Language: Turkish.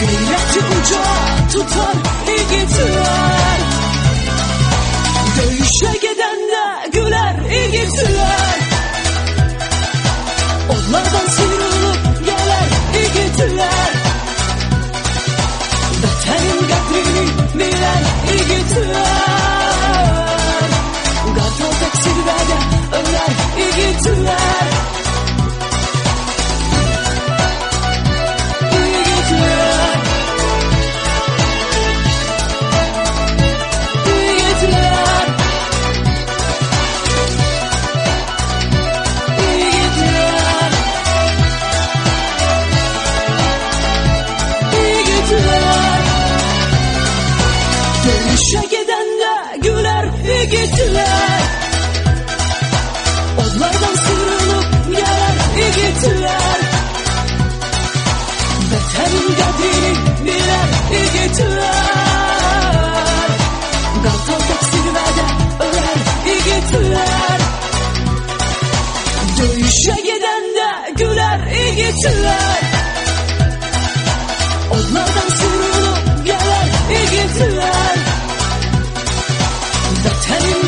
Gayretçi uca tutar yiğitler, dövüşe giden de güler yiğitler. Onlardan sıyrılıp gelir yiğitler, vatanın kadrini bilen yiğitler. Kartal tek zirvede öler yiğitler. Dövüşe giden de güler yiğitler, onlardan sıyrılıp gelir yiğitler. Vatanın kadrini bilen yiğitler, kartal tek zirvede öler yiğitler. Dövüşe giden de güler yiğitler, onlardan sıyrılıp gelir yiğitler. Vatanın